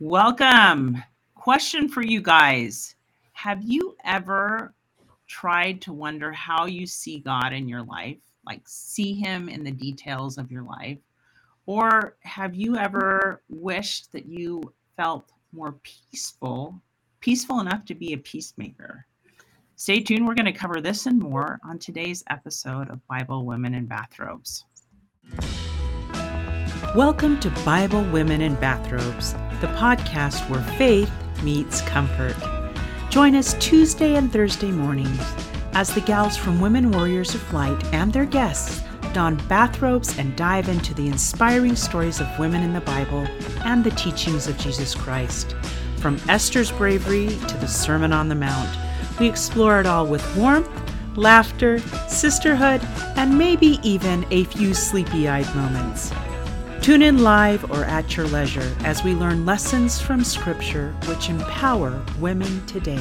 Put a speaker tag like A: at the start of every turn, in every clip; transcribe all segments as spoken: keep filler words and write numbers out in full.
A: Welcome. Question for you guys. Have you ever tried to wonder how you see God in your life? Like see him in the details of your life? Or have you ever wished that you felt more peaceful, peaceful enough to be a peacemaker? Stay tuned. We're going to cover this and more on today's episode of Bible Women in Bathrobes. Welcome to Bible Women in Bathrobes, the podcast where faith meets comfort. Join us Tuesday and Thursday mornings as the gals from Women Warriors of Light and their guests don bathrobes and dive into the inspiring stories of women in the Bible and the teachings of Jesus Christ. From Esther's bravery to the Sermon on the Mount, we explore it all with warmth, laughter, sisterhood, and maybe even a few sleepy-eyed moments. Tune in live or at your leisure as we learn lessons from Scripture which empower women today.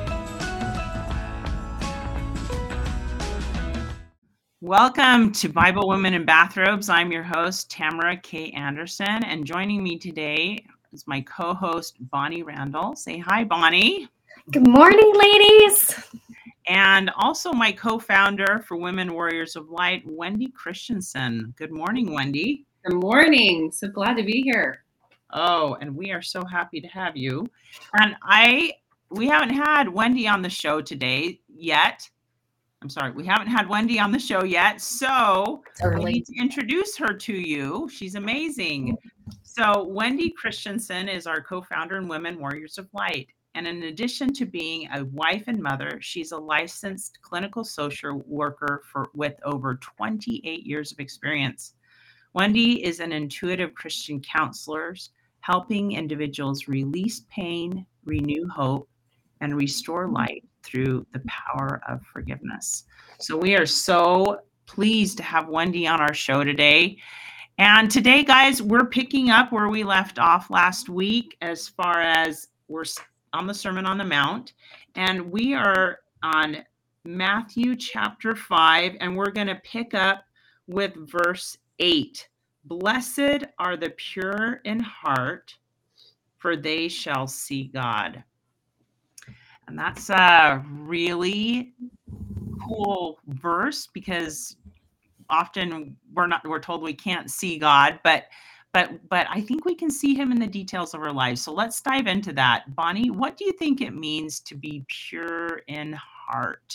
A: Welcome to Bible Women in Bathrobes. I'm your host, Tamara K. Anderson, and joining me today is my co-host, Bonnie Randall. Say hi, Bonnie.
B: Good morning, ladies.
A: And also my co-founder for Women Warriors of Light, Wendy Christensen. Good morning, Wendy.
C: Good morning. So glad to be here.
A: Oh, and we are so happy to have you. And I, we haven't had Wendy on the show today yet. I'm sorry, we haven't had Wendy on the show yet. So I need to introduce her to you. She's amazing. So Wendy Christensen is our co-founder in Women Warriors of Light. And in addition to being a wife and mother, she's a licensed clinical social worker for with over twenty-eight years of experience. Wendy is an intuitive Christian counselor, helping individuals release pain, renew hope, and restore light through the power of forgiveness. So we are so pleased to have Wendy on our show today. And today, guys, we're picking up where we left off last week as far as we're on the Sermon on the Mount. And we are on Matthew chapter five, and we're going to pick up with verse eight. Blessed are the pure in heart, for they shall see God. And that's a really cool verse because often we're not we're told we can't see God, but but but I think we can see him in the details of our lives. So let's dive into that. Bonnie, what do you think it means to be pure in heart?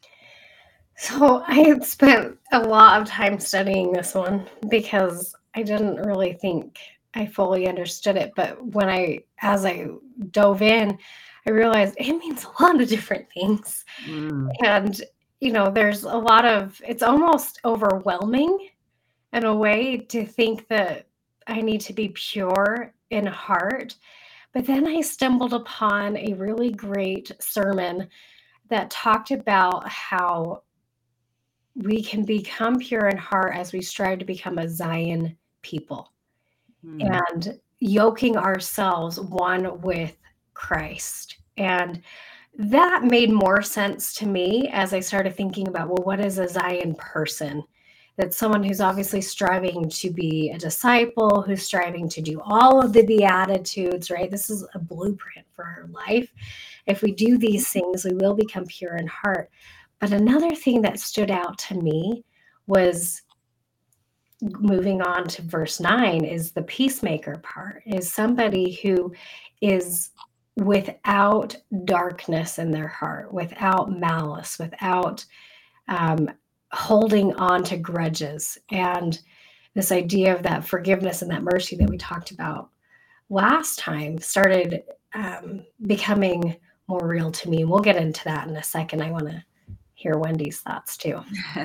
B: So I had spent a lot of time studying this one because I didn't really think I fully understood it. But when I, as I dove in, I realized it means a lot of different things. Mm. And, you know, there's a lot of, it's almost overwhelming in a way to think that I need to be pure in heart. But then I stumbled upon a really great sermon that talked about how we can become pure in heart as we strive to become a Zion people mm. and yoking ourselves one with Christ. And that made more sense to me as I started thinking about, well, what is a Zion person? That's someone who's obviously striving to be a disciple, who's striving to do all of the Beatitudes, right? This is a blueprint for our life. If we do these things, we will become pure in heart. But another thing that stood out to me was moving on to verse nine is the peacemaker part, is somebody who is without darkness in their heart, without malice, without um, holding on to grudges. And this idea of that forgiveness and that mercy that we talked about last time started um, becoming more real to me. And we'll get into that in a second. I want to hear Wendy's thoughts too.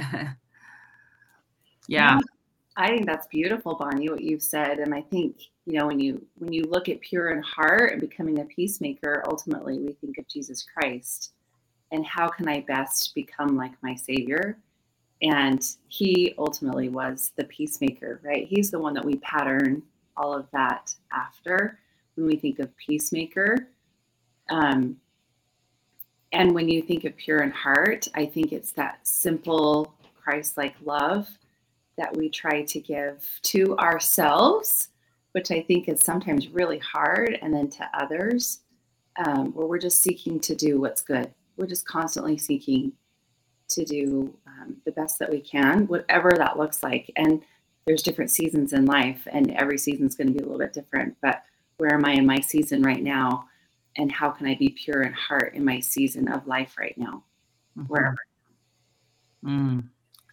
A: Yeah.
C: I think that's beautiful, Bonnie, what you've said. And I think, you know, when you when you look at pure in heart and becoming a peacemaker, ultimately we think of Jesus Christ and how can I best become like my Savior? And he ultimately was the peacemaker, right? He's the one that we pattern all of that after when we think of peacemaker. Um, And when you think of pure in heart, I think it's that simple Christ-like love that we try to give to ourselves which I think is sometimes really hard. And then to others, um, where we're just seeking to do what's good. We're just constantly seeking to do um, the best that we can, whatever that looks like. And there's different seasons in life, and every season is going to be a little bit different. But where am I in my season right now? And how can I be pure in heart in my season of life right now?
A: Mhm.
C: Wherever.
A: Mm.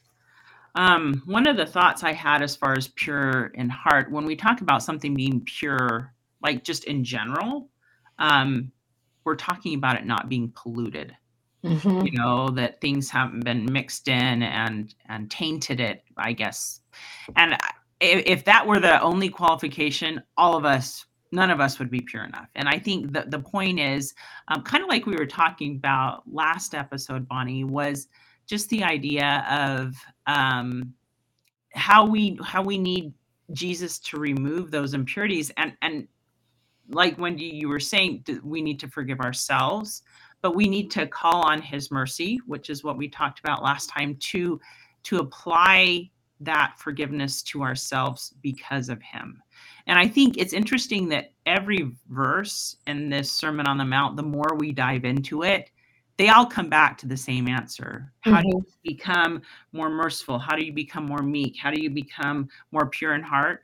A: Um, one of the thoughts I had as far as pure in heart, when we talk about something being pure, like just in general, um, we're talking about it not being polluted.
B: Mhm.
A: You know, that things haven't been mixed in and and tainted it, I guess. And I- if, if that were the only qualification, all of us, none of us would be pure enough. And I think that the point is, um, kind of like we were talking about last episode, Bonnie, was just the idea of um, how we how we need Jesus to remove those impurities. And and like Wendy, you were saying, th- we need to forgive ourselves, but we need to call on his mercy, which is what we talked about last time, to to apply that forgiveness to ourselves because of him. And I think it's interesting that every verse in this Sermon on the Mount, the more we dive into it, they all come back to the same answer. How do you
B: Mhm.
A: become more merciful? How do you become more meek? How do you become more pure in heart?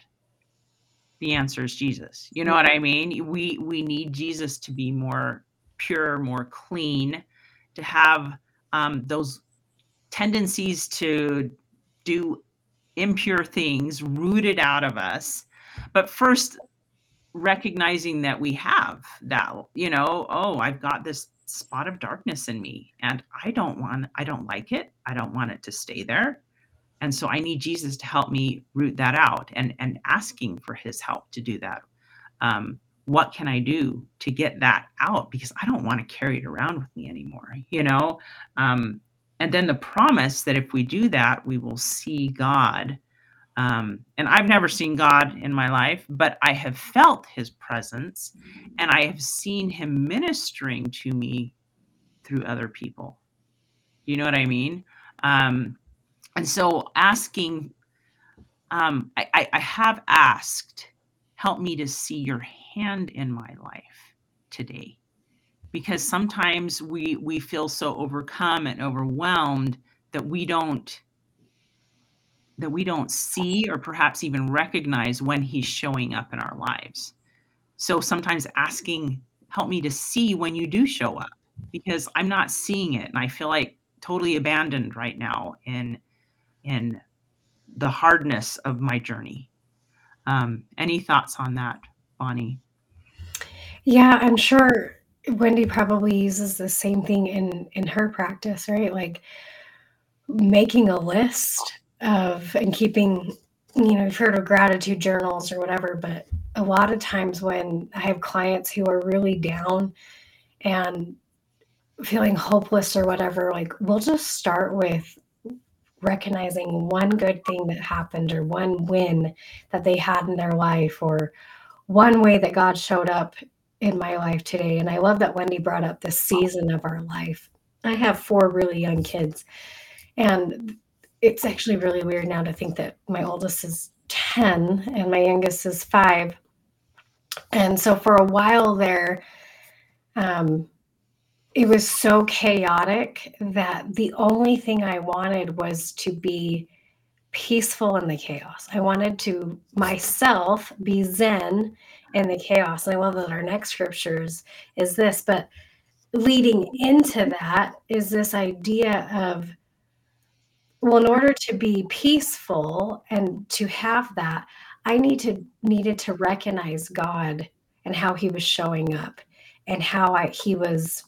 A: The answer is Jesus. You know what I mean? We we need Jesus to be more pure, more clean, to have um, those tendencies to do impure things rooted out of us. But first, recognizing that we have that, you know, oh, I've got this spot of darkness in me, and I don't want, I don't like it. I don't want it to stay there. And so I need Jesus to help me root that out, and and asking for his help to do that. Um, what can I do to get that out? Because I don't want to carry it around with me anymore, you know? Um, and then the promise that if we do that, we will see God. Um, and I've never seen God in my life, but I have felt his presence, and I have seen him ministering to me through other people. You know what I mean? Um, and so asking, um, I, I, I have asked, help me to see your hand in my life today. Because sometimes we we feel so overcome and overwhelmed that we don't that we don't see or perhaps even recognize when he's showing up in our lives. So sometimes asking, help me to see when you do show up, because I'm not seeing it and I feel like totally abandoned right now in in the hardness of my journey. Um, any thoughts on that, Bonnie?
B: Yeah, I'm sure Wendy probably uses the same thing in in her practice, right? Like making a list of and keeping, you know, you've heard of gratitude journals or whatever, but a lot of times when I have clients who are really down and feeling hopeless or whatever, like we'll just start with recognizing one good thing that happened or one win that they had in their life or one way that God showed up in my life today. And I love that Wendy brought up this season of our life. I have four really young kids, and it's actually really weird now to think that my oldest is ten and my youngest is five. And so for a while there, um, it was so chaotic that the only thing I wanted was to be peaceful in the chaos. I wanted to myself be zen in the chaos. And I love that our next scriptures is this, but leading into that is this idea of, well, in order to be peaceful and to have that, I need to needed to recognize God and how he was showing up and how I, he was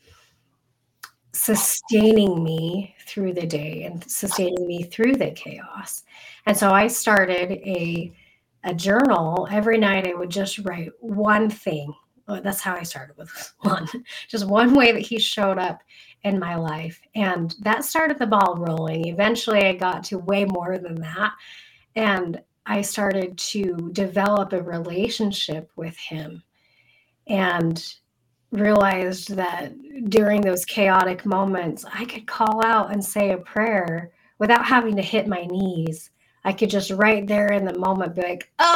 B: sustaining me through the day and sustaining me through the chaos. And so I started a a journal. Every night I would just write one thing. Well, that's how I started with one, just one way that he showed up in my life. And that started the ball rolling. Eventually I got to way more than that. And I started to develop a relationship with him and realized that during those chaotic moments, I could call out and say a prayer without having to hit my knees. I could just right there in the moment be like, ah,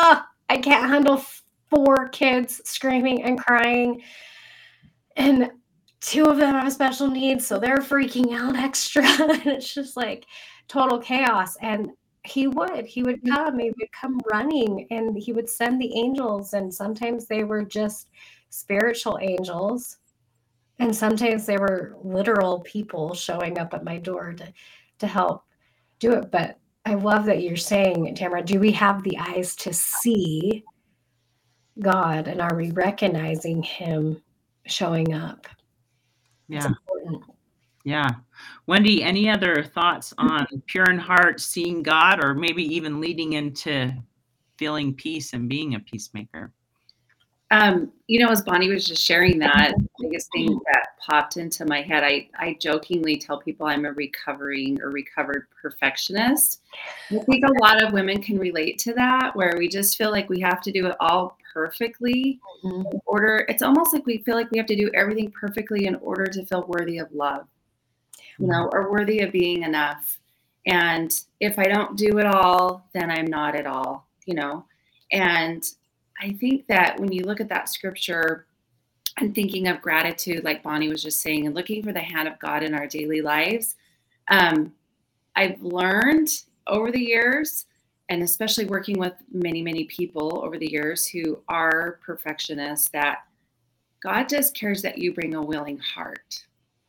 B: I can't handle four kids screaming and crying. And two of them have special needs, so they're freaking out extra. And it's just like total chaos. And he would, he would come, he would come running, and he would send the angels. And sometimes they were just spiritual angels. And sometimes they were literal people showing up at my door to, to help do it. But I love that you're saying, Tamara, do we have the eyes to see God, and are we recognizing him showing up?
A: Yeah. Yeah. Wendy, any other thoughts on pure in heart, seeing God, or maybe even leading into feeling peace and being a peacemaker?
C: Um, you know, as Bonnie was just sharing that, the biggest thing that popped into my head, I, I jokingly tell people I'm a recovering or recovered perfectionist. I think a lot of women can relate to that, where we just feel like we have to do it all perfectly
B: Mhm.
C: in order. It's almost like we feel like we have to do everything perfectly in order to feel worthy of love, you know, or worthy of being enough. And if I don't do it all, then I'm not at all, you know. And I think that when you look at that scripture and thinking of gratitude, like Bonnie was just saying, and looking for the hand of God in our daily lives, um, I've learned over the years, and especially working with many, many people over the years who are perfectionists, that God just cares that you bring a willing heart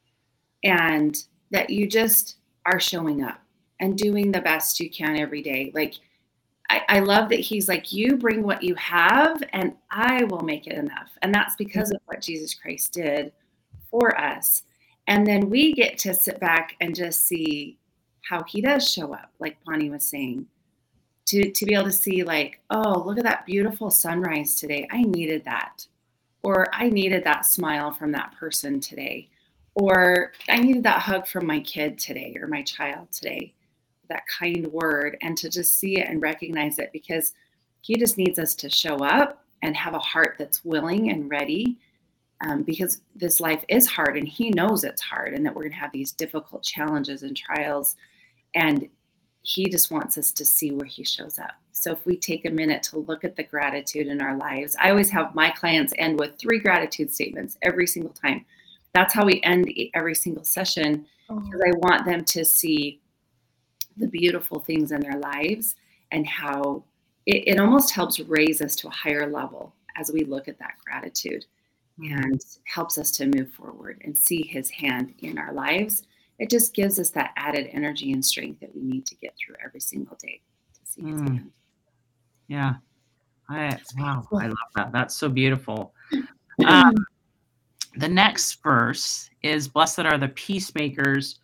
C: and that you just are showing up and doing the best you can every day. Like, I, I love that he's like, you bring what you have and I will make it enough. And that's because of what Jesus Christ did for us. And then we get to sit back and just see how he does show up, like Bonnie was saying, to, to be able to see like, oh, look at that beautiful sunrise today. I needed that. Or I needed that smile from that person today. Or I needed that hug from my kid today or my child today. That kind word, and to just see it and recognize it, because he just needs us to show up and have a heart that's willing and ready, um, because this life is hard and he knows it's hard and that we're going to have these difficult challenges and trials, and he just wants us to see where he shows up. So if we take a minute to look at the gratitude in our lives, I always have my clients end with three gratitude statements every single time. That's how we end every single session, because I want them to see the beautiful things in their lives and how it, it almost helps raise us to a higher level as we look at that gratitude, and helps us to move forward and see his hand in our lives. It just gives us that added energy and strength that we need to get through every single day to see his
A: Mm.
C: hand.
A: Yeah. I, wow. I love that. That's so beautiful. Um, the next verse is, blessed are the peacemakers,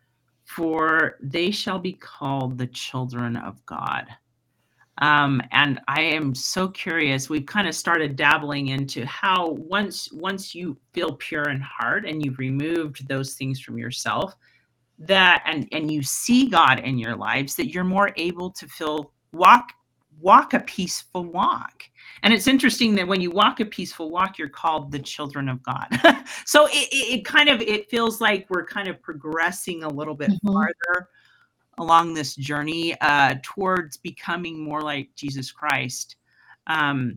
A: for they shall be called the children of God. Um, and I am so curious. We've kind of started dabbling into how once once you feel pure in heart and you've removed those things from yourself, that and and you see God in your lives, that you're more able to feel walk walk a peaceful walk. And it's interesting that when you walk a peaceful walk, you're called the children of God. So it, it, it kind of it feels like we're kind of progressing a little bit
B: Mhm.
A: farther along this journey uh, towards becoming more like Jesus Christ. Um,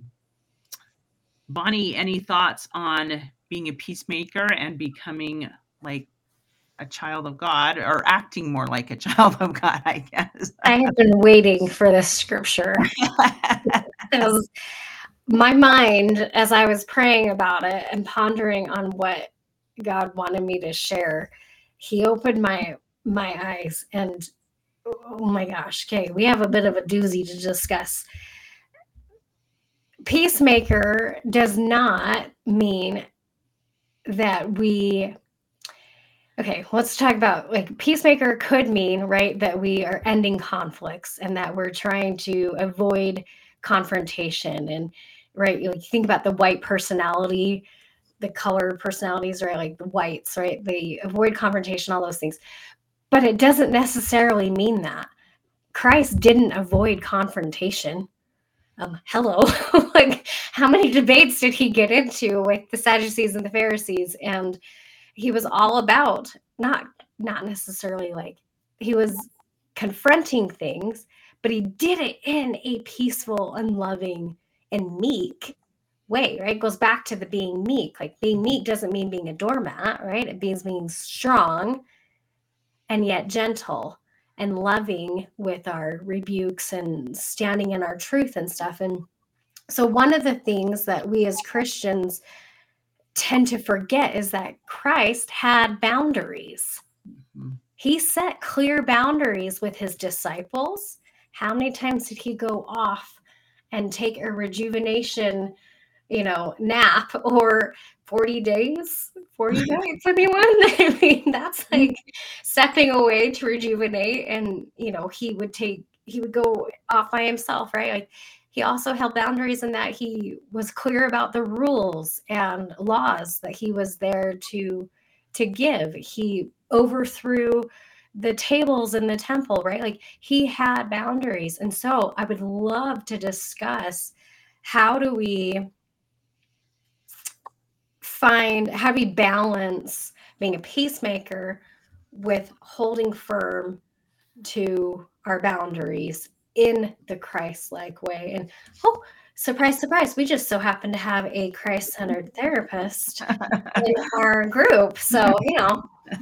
A: Bonnie, any thoughts on being a peacemaker and becoming like a child of God, or acting more like a child of God, I guess?
B: I have been waiting for this scripture. Because my mind, as I was praying about it and pondering on what God wanted me to share, he opened my my eyes, and oh my gosh, okay, we have a bit of a doozy to discuss. Peacemaker does not mean that we okay, let's talk about, like, peacemaker could mean, right, that we are ending conflicts and that we're trying to avoid confrontation. And right, you like think about the white personality, the color personalities, right, like the whites, right, they avoid confrontation, all those things. But it doesn't necessarily mean that. Christ didn't avoid confrontation. Um, hello. Like, how many debates did he get into with the Sadducees and the Pharisees? And he was all about not not necessarily like, he was confronting things, but he did it in a peaceful and loving and meek way, right? It goes back to the being meek. Like being meek doesn't mean being a doormat, right? It means being strong and yet gentle and loving with our rebukes and standing in our truth and stuff. And so one of the things that we as Christians tend to forget is that Christ had boundaries.
A: Mm-hmm.
B: He set clear boundaries with his disciples. How many times did he go off and take a rejuvenation, you know, nap, or forty days, forty nights, anyone? I mean, that's like stepping away to rejuvenate. And, you know, he would take, he would go off by himself, right? Like he also held boundaries in that he was clear about the rules and laws that he was there to, to give. He overthrew the tables in the temple, right? Like he had boundaries. And so I would love to discuss, how do we find, how do we balance being a peacemaker with holding firm to our boundaries in the Christ-like way? And oh, surprise, surprise, we just so happen to have a Christ-centered therapist in our group. So, you know.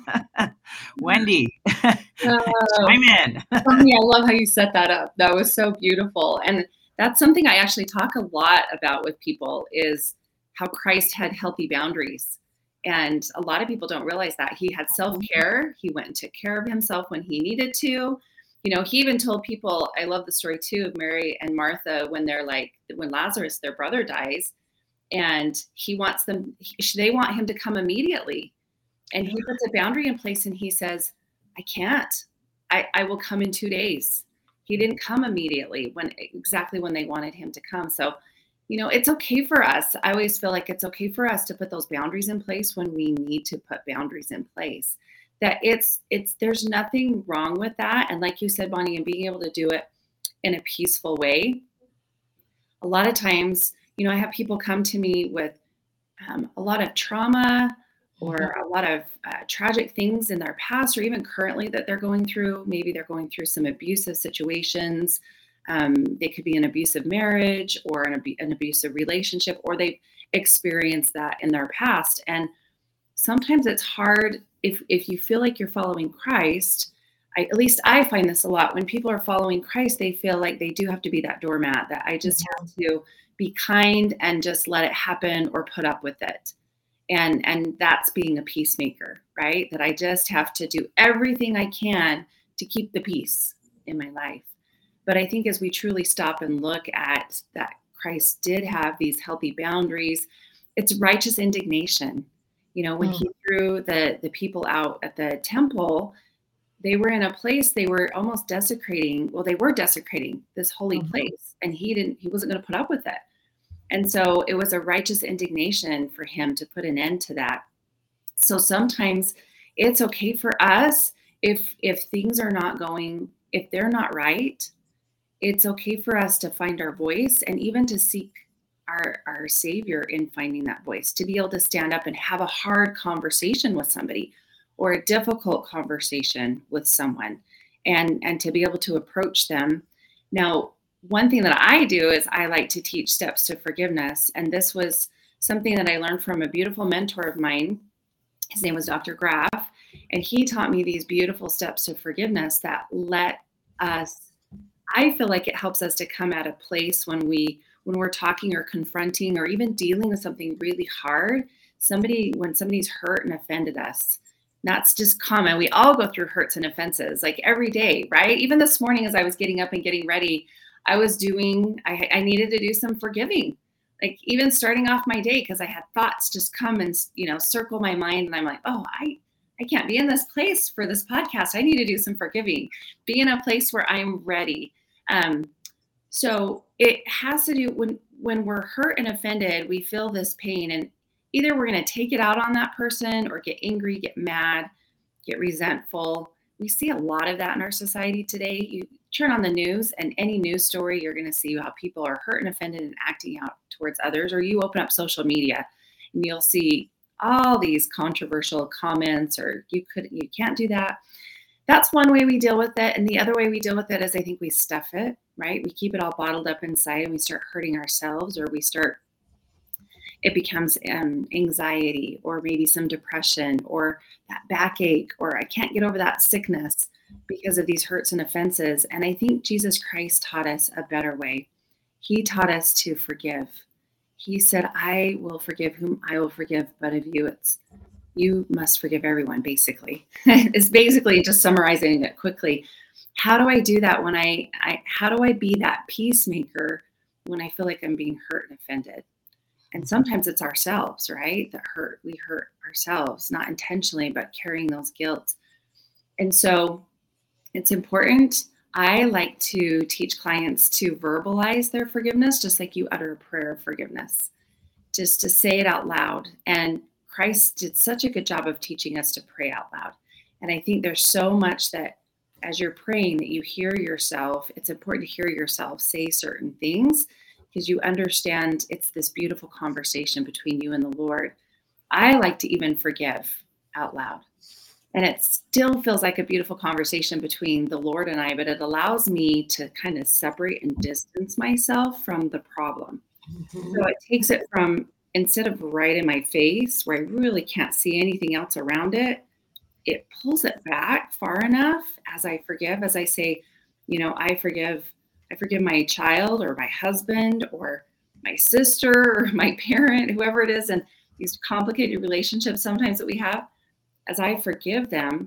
A: Wendy,
C: uh,
A: chime in.
C: I love how you set that up. That was so beautiful. And that's something I actually talk a lot about with people, is how Christ had healthy boundaries. And a lot of people don't realize that. He had self-care. He went and took care of himself when he needed to. You know, he even told people, I love the story too of Mary and Martha, when they're like, when Lazarus, their brother, dies, and he wants them, they want him to come immediately. And he puts a boundary in place and he says, I can't, I, I will come in two days. He didn't come immediately when exactly when they wanted him to come. So, you know, it's okay for us. I always feel like it's okay for us to put those boundaries in place when we need to put boundaries in place. That it's, it's, there's nothing wrong with that. And like you said, Bonnie, and being able to do it in a peaceful way. A lot of times, you know, I have people come to me with um, a lot of trauma, or a lot of uh, tragic things in their past, or even currently that they're going through. Maybe they're going through some abusive situations. Um, they could be an abusive marriage or an, ab- an abusive relationship, or they've experienced that in their past. And sometimes it's hard if, if you feel like you're following Christ. I, at least I find this a lot. When people are following Christ, they feel like they do have to be that doormat, that I just have to be kind and just let it happen or put up with it. And, and that's being a peacemaker, right? That I just have to do everything I can to keep the peace in my life. But I think as we truly stop and look at that, Christ did have these healthy boundaries. It's righteous indignation. You know, when mm. he threw the, the people out at the temple, they were in a place, they were almost desecrating. Well, they were desecrating this holy mm-hmm. place, and he didn't, he wasn't going to put up with it. And so it was a righteous indignation for him to put an end to that. So sometimes it's okay for us if if things are not going, if they're not right, it's okay for us to find our voice and even to seek our, our Savior in finding that voice, to be able to stand up and have a hard conversation with somebody or a difficult conversation with someone, and, and to be able to approach them. Now, one thing that I do is I like to teach steps to forgiveness. And this was something that I learned from a beautiful mentor of mine. His name was Doctor Graff. And he taught me these beautiful steps to forgiveness that let us, I feel like it helps us to come at a place when we, when we're talking or confronting or even dealing with something really hard, somebody, when somebody's hurt and offended us. That's just common. We all go through hurts and offenses like every day, right? Even this morning, as I was getting up and getting ready, I was doing, I, I needed to do some forgiving, like even starting off my day, because I had thoughts just come and, you know, circle my mind. And I'm like, oh, I, I can't be in this place for this podcast. I need to do some forgiving, be in a place where I'm ready. Um, so it has to do when, when we're hurt and offended, we feel this pain, and either we're going to take it out on that person or get angry, get mad, get resentful. We see a lot of that in our society today. You turn on the news, and any news story, you're going to see how people are hurt and offended and acting out towards others. Or you open up social media and you'll see all these controversial comments, or you could, you can't do that. that's one way we deal with it. And the other way we deal with it is I think we stuff it, right? We keep it all bottled up inside and we start hurting ourselves, or we start, it becomes um, anxiety, or maybe some depression, or that backache, or I can't get over that sickness because of these hurts and offenses. And I think Jesus Christ taught us a better way. He taught us to forgive. He said, I will forgive whom I will forgive, but of you, it's you must forgive everyone, basically. It's basically just summarizing it quickly. How do I do that when I, I, how do I be that peacemaker when I feel like I'm being hurt and offended? And sometimes it's ourselves, right? That hurt, we hurt ourselves, not intentionally, but carrying those guilt. And so it's important. I like to teach clients to verbalize their forgiveness, just like you utter a prayer of forgiveness, just to say it out loud. And Christ did such a good job of teaching us to pray out loud. And I think there's so much that as you're praying that you hear yourself. It's important to hear yourself say certain things because you understand it's this beautiful conversation between you and the Lord. I like to even forgive out loud. And it still feels like a beautiful conversation between the Lord and I, but it allows me to kind of separate and distance myself from the problem. Mm-hmm. So it takes it from, instead of right in my face where I really can't see anything else around it, it pulls it back far enough as I forgive, as I say, you know, I forgive, I forgive my child or my husband or my sister or my parent, whoever it is. And these complicated relationships sometimes that we have, as I forgive them,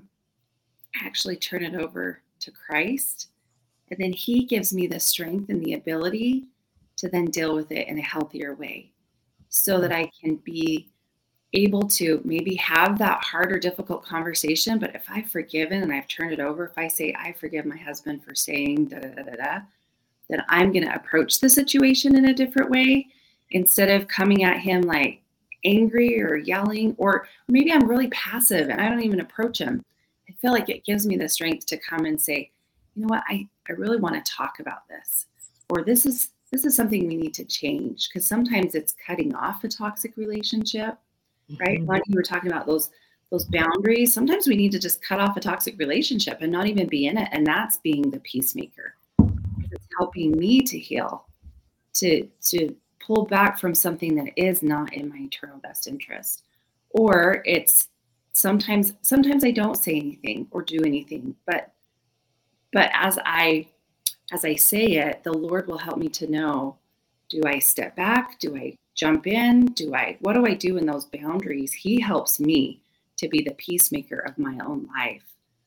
C: I actually turn it over to Christ. And then he gives me the strength and the ability to then deal with it in a healthier way so that I can be able to maybe have that hard or difficult conversation. But if I've forgiven and I've turned it over, if I say, I forgive my husband for saying da da da da da, then I'm going to approach the situation in a different way instead of coming at him like angry or yelling, or maybe I'm really passive and I don't even approach him. I feel like it gives me the strength to come and say, you know what, I, I really want to talk about this, or this is this is something we need to change, because sometimes it's cutting off a toxic relationship, right? Mm-hmm. When you were talking about those those boundaries, sometimes we need to just cut off a toxic relationship and not even be in it, and that's being the peacemaker. It's helping me to heal, to to pull back from something that is not in my eternal best interest. Or it's sometimes, sometimes I don't say anything or do anything, but, but as I, as I say it, the Lord will help me to know, do I step back? Do I jump in? Do I, what do I do in those boundaries? He helps me to be the peacemaker of my own life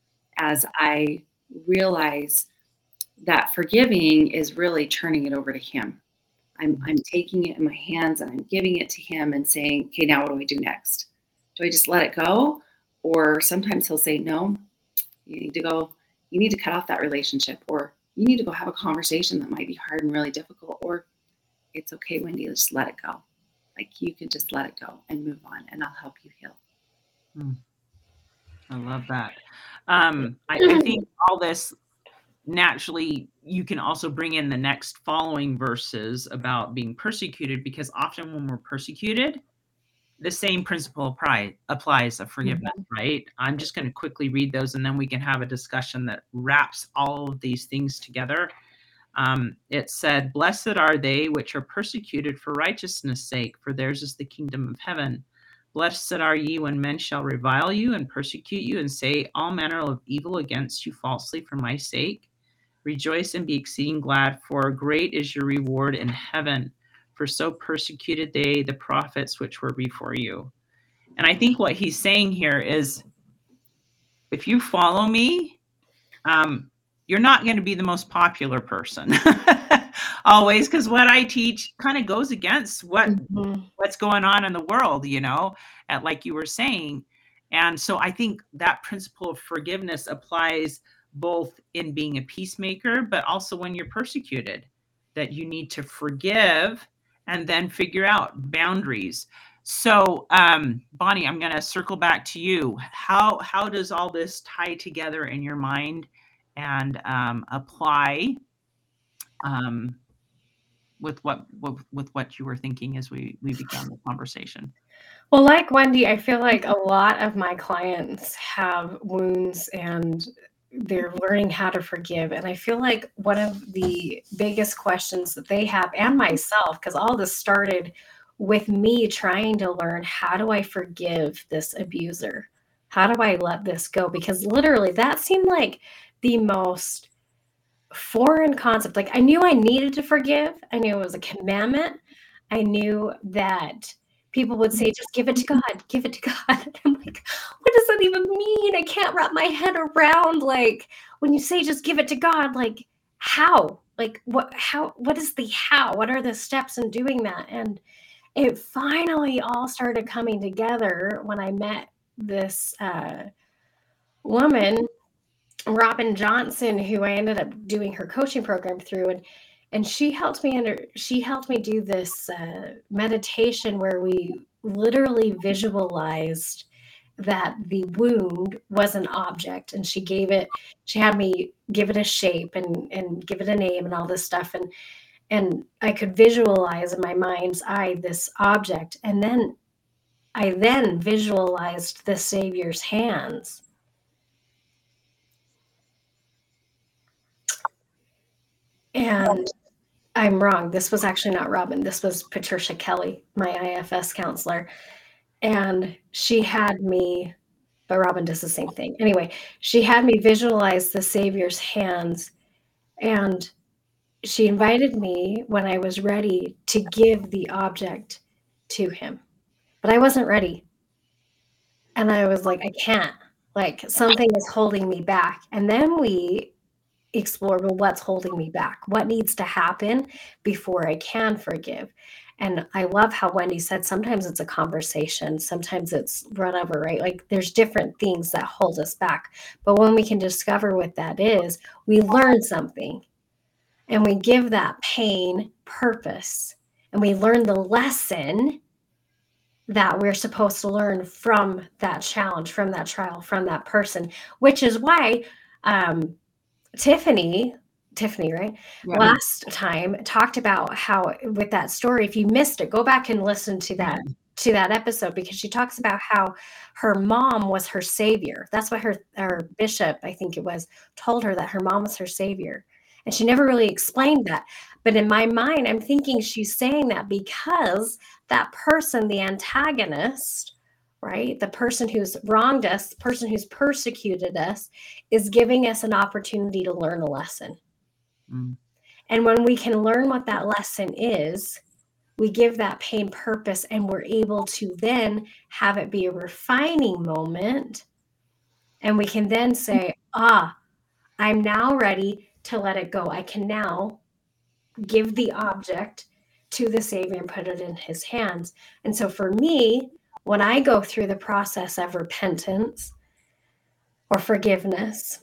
C: as I realize that forgiving is really turning it over to him. I'm, I'm taking it in my hands and I'm giving it to him and saying, okay, now what do I do next? Do I just let it go? Or sometimes he'll say, no, you need to go, you need to cut off that relationship, or you need to go have a conversation that might be hard and really difficult, or it's okay, Wendy, just let it go. Like you can just let it go and move on, and I'll help you heal.
A: Hmm. I love that. Um, I, I think all this, naturally, you can also bring in the next following verses about being persecuted, because often when we're persecuted, the same principle apply, applies of forgiveness, mm-hmm. right? I'm just going to quickly read those and then we can have a discussion that wraps all of these things together. Um, it said, blessed are they which are persecuted for righteousness' sake, for theirs is the kingdom of heaven. Blessed are ye when men shall revile you and persecute you and say all manner of evil against you falsely for my sake. Rejoice and be exceeding glad, for great is your reward in heaven. For so persecuted they the prophets which were before you. And I think what he's saying here is, if you follow me, um, you're not going to be the most popular person always, because what I teach kind of goes against what mm-hmm. what's going on in the world, you know, at, like you were saying. And so I think that principle of forgiveness applies both in being a peacemaker, but also when you're persecuted, that you need to forgive and then figure out boundaries. So, um, Bonnie, I'm going to circle back to you. How how does all this tie together in your mind and um, apply um, with what with, with what you were thinking as we we began the conversation?
B: Well, like Wendy, I feel like a lot of my clients have wounds and they're learning how to forgive. And I feel like one of the biggest questions that they have, and myself, because all this started with me trying to learn, how do I forgive this abuser? How do I let this go? Because literally that seemed like the most foreign concept. Like, I knew I needed to forgive. I knew it was a commandment. I knew that people would say, just give it to God, give it to God. And I'm like, what does that even mean? I can't wrap my head around, like, when you say just give it to God, like, how? Like, what, how, what is the how? What are the steps in doing that? And it finally all started coming together when I met this uh, woman, Robin Johnson, who I ended up doing her coaching program through. And and she helped me under she helped me do this uh, meditation where we literally visualized that the wound was an object, and she gave it she had me give it a shape and and give it a name and all this stuff, and and I could visualize in my mind's eye this object, and then I then visualized the Savior's hands. And I'm wrong. This was actually not Robin. This was Patricia Kelly, my I F S counselor. And she had me, but Robin does the same thing. Anyway, she had me visualize the Savior's hands. And she invited me when I was ready to give the object to him. But I wasn't ready. And I was like, I can't. Like, something is holding me back. And then we explore, well, what's holding me back? What needs to happen before I can forgive? And I love how Wendy said sometimes it's a conversation, sometimes it's whatever, right? Like, there's different things that hold us back. But when we can discover what that is, we learn something, and we give that pain purpose, and we learn the lesson that we're supposed to learn from that challenge, from that trial, from that person, which is why um, Tiffany, Tiffany, right? Yeah. Last time talked about how with that story, if you missed it, go back and listen to that, yeah. to that episode, because she talks about how her mom was her savior. That's what her, her bishop, I think it was, told her, that her mom was her savior. And she never really explained that. But in my mind, I'm thinking she's saying that because that person, the antagonist, right? The person who's wronged us, the person who's persecuted us, is giving us an opportunity to learn a lesson. Mm. And when we can learn what that lesson is, we give that pain purpose, and we're able to then have it be a refining moment. And we can then say, ah, I'm now ready to let it go. I can now give the object to the Savior and put it in his hands. And so for me, when I go through the process of repentance or forgiveness,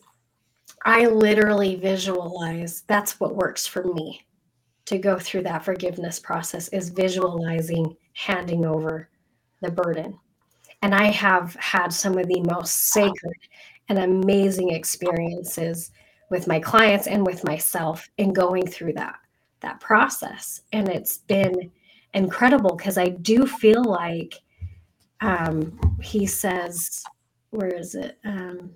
B: I literally visualize. That's what works for me to go through that forgiveness process, is visualizing handing over the burden. And I have had some of the most sacred and amazing experiences with my clients and with myself in going through that, that process. And it's been incredible, because I do feel like Um, he says, where is it? Um,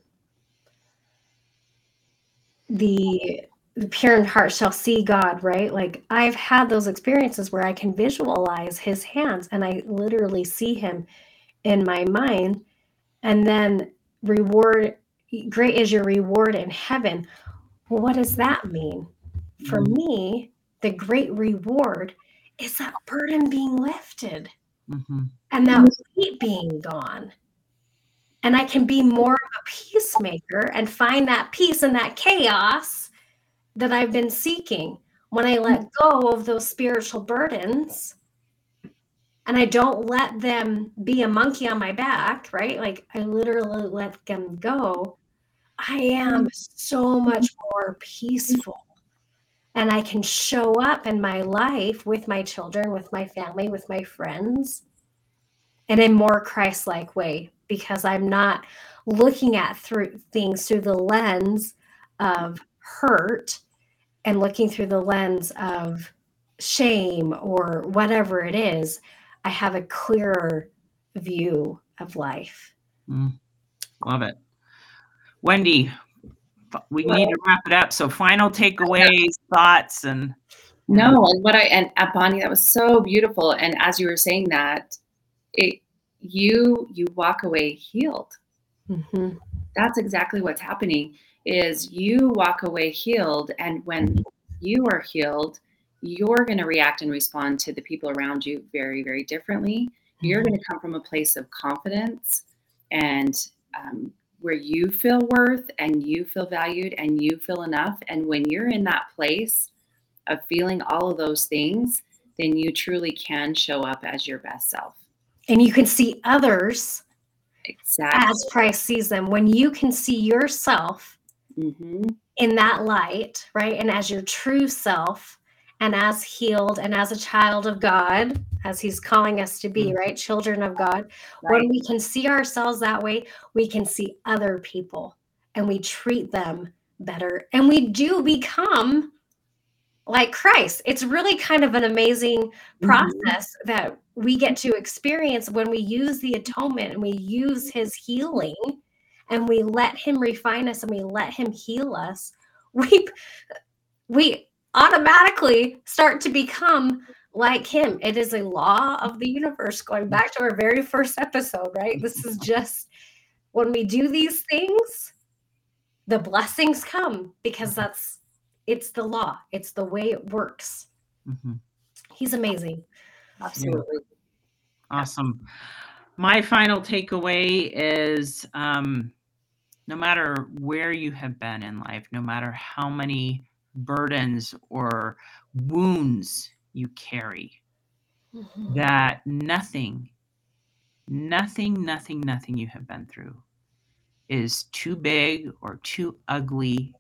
B: the, the pure in heart shall see God, right? Like, I've had those experiences where I can visualize his hands, and I literally see him in my mind. And then reward, great is your reward in heaven. Well, what does that mean? For mm-hmm. me, the great reward is that burden being lifted. Mm-hmm. And that weight being gone. And I can be more of a peacemaker and find that peace in that chaos that I've been seeking when I let go of those spiritual burdens, and I don't let them be a monkey on my back, right? Like, I literally let them go. I am so much more peaceful. And I can show up in my life with my children, with my family, with my friends, in a more Christ-like way, because I'm not looking at through things through the lens of hurt and looking through the lens of shame or whatever it is. I have a clearer view of life.
A: Mm, love it. Wendy, we need to wrap it up. So final takeaways, thoughts, and
C: no, and what I and uh, Bonnie, that was so beautiful. And as you were saying that, it you you walk away healed.
B: Mm-hmm.
C: That's exactly what's happening. Is you walk away healed, and when you are healed, you're going to react and respond to the people around you very, very differently. Mm-hmm. You're going to come from a place of confidence and um, where you feel worth and you feel valued and you feel enough. And when you're in that place of feeling all of those things, then you truly can show up as your best self.
B: And you can see others
C: exactly
B: as Christ sees them. When you can see yourself
C: mm-hmm.
B: in that light, right? And as your true self, and as healed and as a child of God, as he's calling us to be, right? Children of God. Right. When we can see ourselves that way, we can see other people and we treat them better. And we do become like Christ. It's really kind of an amazing process mm-hmm. that we get to experience when we use the atonement and we use his healing and we let him refine us and we let him heal us. We, we, automatically start to become like him. It is a law of the universe, going back to our very first episode, right? This is just when we do these things, the blessings come because that's, it's the law. It's the way it works. Mm-hmm. He's amazing.
C: Absolutely.
A: Yeah. Awesome. My final takeaway is um, no matter where you have been in life, no matter how many burdens or wounds you carry, mm-hmm. that nothing, nothing, nothing, nothing you have been through is too big or too ugly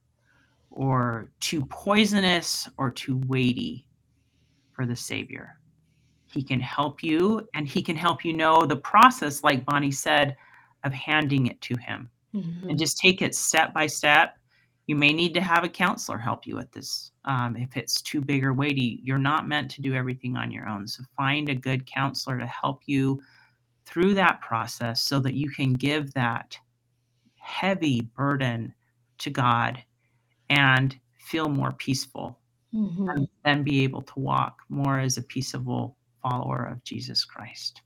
A: or too poisonous or too weighty for the Savior. He can help you, and he can help you know the process, like Bonnie said, of handing it to him. Mm-hmm. And just take it step by step. You may need to have a counselor help you with this. Um, if it's too big or weighty, you're not meant to do everything on your own. So find a good counselor to help you through that process so that you can give that heavy burden to God and feel more peaceful mm-hmm. and then be able to walk more as a peaceable follower of Jesus Christ.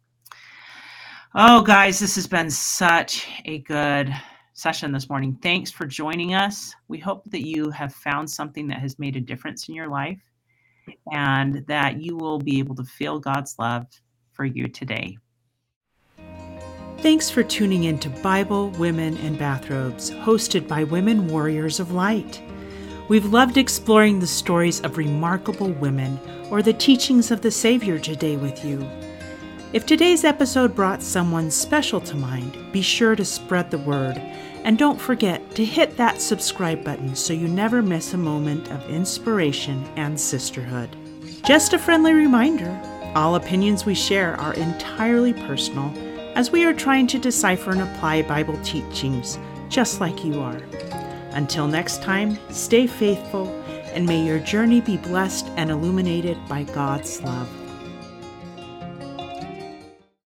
A: Oh, guys, this has been such a good session this morning. Thanks for joining us. We hope that you have found something that has made a difference in your life and that you will be able to feel God's love for you today.
D: Thanks for tuning in to Bible, Women, and Bathrobes, hosted by Women Warriors of Light. We've loved exploring the stories of remarkable women or the teachings of the Savior today with you. If today's episode brought someone special to mind, be sure to spread the word. And don't forget to hit that subscribe button so you never miss a moment of inspiration and sisterhood. Just a friendly reminder, all opinions we share are entirely personal, as we are trying to decipher and apply Bible teachings just like you are. Until next time, stay faithful, and may your journey be blessed and illuminated by God's love.